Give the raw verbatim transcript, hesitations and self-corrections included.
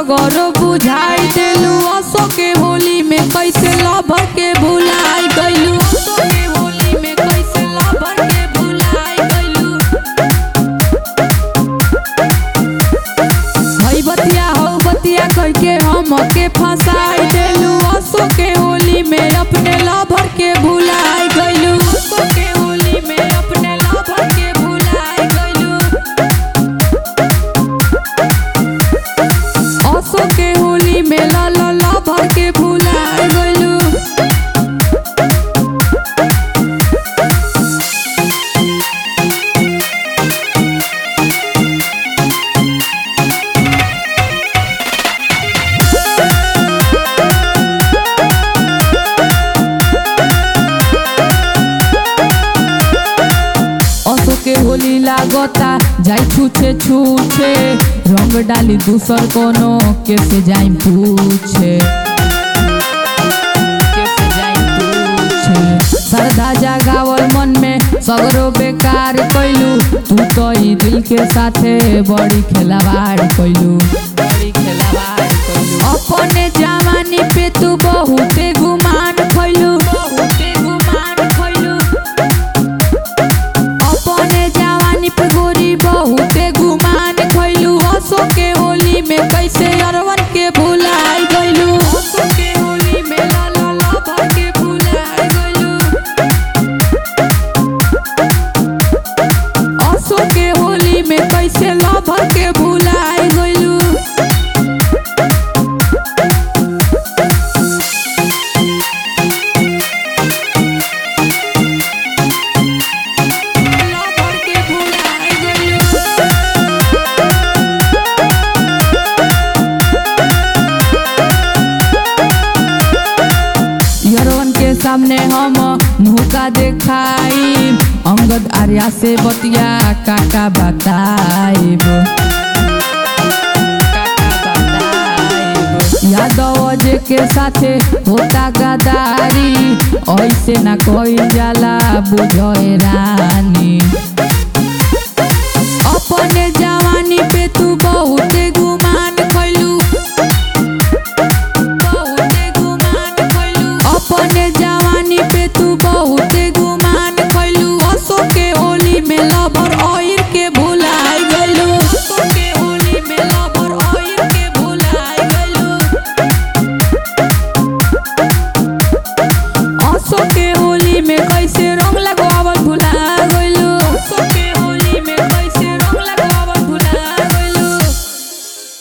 सगरो बुझाई देलू असो के होली में कैसे लभर के भुलाई गइलू असो के होली में कैसे लभर के भुलाई गइलू हई बतिया हो बतिया कह के हम के फंसाई देलू असो के होली में अपने लभर के भुलाई गइलू असो के होली में अपने लभर के भुलाई गइलू असो के होली में ला ला ला भर के भुलाई गइलू असो के होली लागता जाई छूछे छूछे रंग डाली दूसर कोनो कैसे जाई पूछे कैसे जाई पूछे सरदा जागावल मन में सगरो बेकार कइलू तू तो ई दिल के साथे बड़ी खिलवाड़ कइलू बड़ी खिलवाड़ कइलू अपने जवानी पे तू बहुते गुमान खइलू बहुते गुमान खइलू अपने जवानी पे गोरी बहुते गुमान खइलू असो के होली में कैसे अरवन के भुलाई गइलू असो के होली में ला ला ला भर के भुलाई गइलू असो के होली में कैसे ला भर के भुलाई गइलू ला भर के भुलाई गइलू यरवन के सामने हम मुका देखाई अंगद आर्या से बतिया काका बताइब यादव जे के साथे होता गदारी ऐसे ना कोई जाला बुझे रानी।